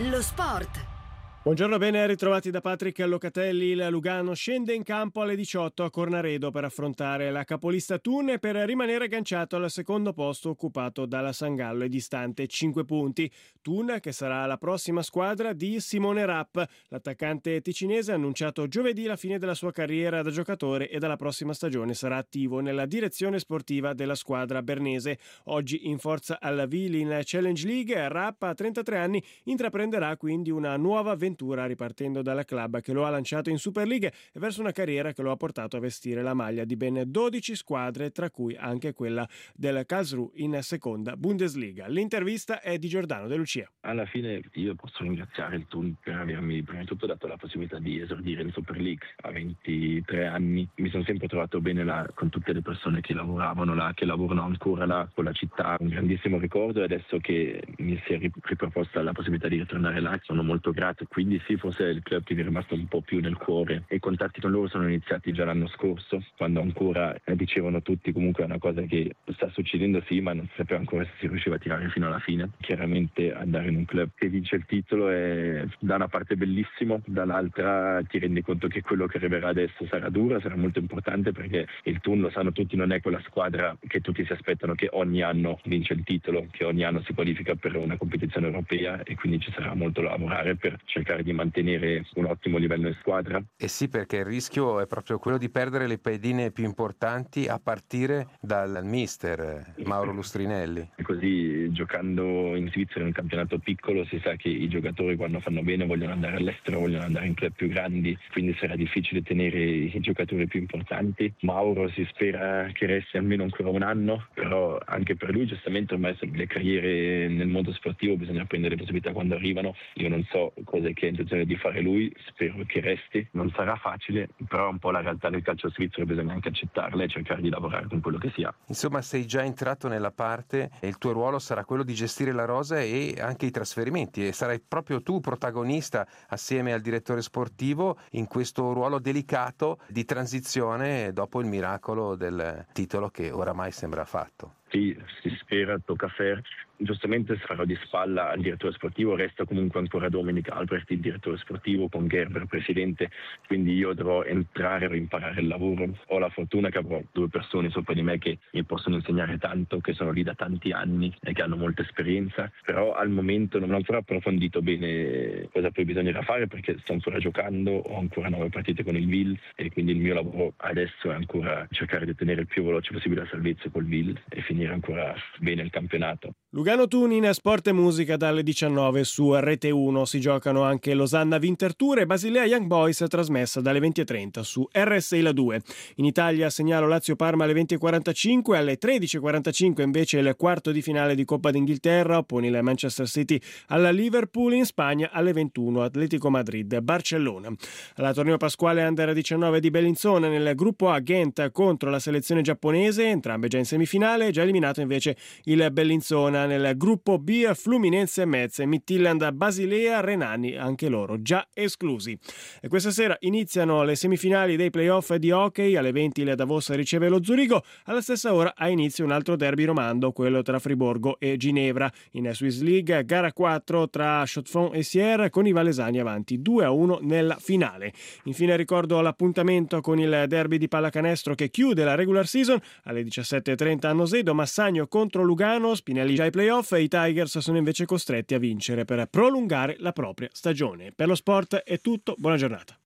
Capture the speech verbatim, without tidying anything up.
Lo sport. Buongiorno, bene ritrovati da Patrick Locatelli. Il Lugano scende in campo alle diciotto a Cornaredo per affrontare la capolista Thun e per rimanere agganciato al secondo posto occupato dalla San Gallo e distante cinque punti. Thun che sarà la prossima squadra di Simone Rapp. L'attaccante ticinese ha annunciato giovedì la fine della sua carriera da giocatore e dalla prossima stagione sarà attivo nella direzione sportiva della squadra bernese. Oggi in forza alla Ville in Challenge League, Rapp a trentatré anni intraprenderà quindi una nuova avventura ripartendo dalla club che lo ha lanciato in Super League e verso una carriera che lo ha portato a vestire la maglia di ben dodici squadre, tra cui anche quella del Karlsruhe in seconda Bundesliga. L'intervista è di Giordano De Lucia. Alla fine io posso ringraziare il Thun per avermi prima di tutto dato la possibilità di esordire in Super League a ventitré anni. Mi sono sempre trovato bene là con tutte le persone che lavoravano là, che lavorano ancora là con la città. Un grandissimo ricordo, e adesso che mi si è riproposta la possibilità di ritornare là sono molto grato. Quindi sì, forse è il club che mi è rimasto un po' più nel cuore, e i contatti con loro sono iniziati già l'anno scorso, quando ancora eh, dicevano tutti comunque è una cosa che sta succedendo, sì, ma non si sapeva ancora se si riusciva a tirare fino alla fine. Chiaramente andare in un club che vince il titolo è da una parte bellissimo, dall'altra ti rendi conto che quello che arriverà adesso sarà duro, sarà molto importante, perché il Thun, lo sanno tutti, non è quella squadra che tutti si aspettano che ogni anno vince il titolo, che ogni anno si qualifica per una competizione europea, e quindi ci sarà molto da lavorare per cercare di mantenere un ottimo livello in squadra. Eh sì, perché il rischio è proprio quello di perdere le pedine più importanti, a partire dal mister Mauro Lustrinelli. E così, giocando in Svizzera in un campionato piccolo, si sa che i giocatori quando fanno bene vogliono andare all'estero, vogliono andare in club più grandi, quindi sarà difficile tenere i giocatori più importanti. Mauro si spera che resti almeno ancora un anno, però anche per lui giustamente ormai le carriere nel mondo sportivo bisogna prendere le possibilità quando arrivano. Io non so cosa che ha intenzione di fare lui, spero che resti. Non sarà facile, però un po' la realtà del calcio svizzero bisogna anche accettarla e cercare di lavorare con quello che si ha. Insomma, sei già entrato nella parte e il tuo ruolo sarà quello di gestire la rosa e anche i trasferimenti, e sarai proprio tu protagonista assieme al direttore sportivo in questo ruolo delicato di transizione dopo il miracolo del titolo che oramai sembra fatto. Sì, si spera, tocca fare. Giustamente farò di spalla al direttore sportivo, resta comunque ancora Dominik Albrecht il direttore sportivo, con Gerber presidente, quindi io dovrò entrare e imparare il lavoro. Ho la fortuna che avrò due persone sopra di me che mi possono insegnare tanto, che sono lì da tanti anni e che hanno molta esperienza, però al momento non ho ancora approfondito bene cosa poi bisognerà fare, perché sto ancora giocando, ho ancora nove partite con il Ville, e quindi il mio lavoro adesso è ancora cercare di ottenere il più veloce possibile la salvezza col Ville e finire ancora bene il campionato. Lugano Thun in Sport e Musica dalle diciannove su Rete uno. Si giocano anche Losanna Winter Tour e Basilea Young Boys, trasmessa dalle venti e trenta su R S I La due. In Italia segnalo Lazio Parma alle venti e quarantacinque, alle tredici e quarantacinque invece il quarto di finale di Coppa d'Inghilterra oppone il Manchester City alla Liverpool. In Spagna alle ventuno Atletico Madrid Barcellona. Alla torneo pasquale Under diciannove di Bellinzona nel gruppo A, Ghent contro la selezione giapponese, entrambe già in semifinale, già eliminato invece il Bellinzona. Nel gruppo B, Fluminense e Metz, Midtjylland, Basilea, Renani, anche loro già esclusi. E questa sera iniziano le semifinali dei playoff di hockey. Alle venti il Davos riceve lo Zurigo. Alla stessa ora ha inizio un altro derby romando, quello tra Friburgo e Ginevra. In Swiss League, gara quattro tra Chaux-de-Fonds e Sierre, con i valesani avanti due a uno nella finale. Infine ricordo l'appuntamento con il derby di pallacanestro che chiude la regular season. Alle diciassette e trenta a Nosedo, Massagno contro Lugano, Spinelli già ai playoff, e i Tigers sono invece costretti a vincere per prolungare la propria stagione. Per lo sport è tutto, buona giornata.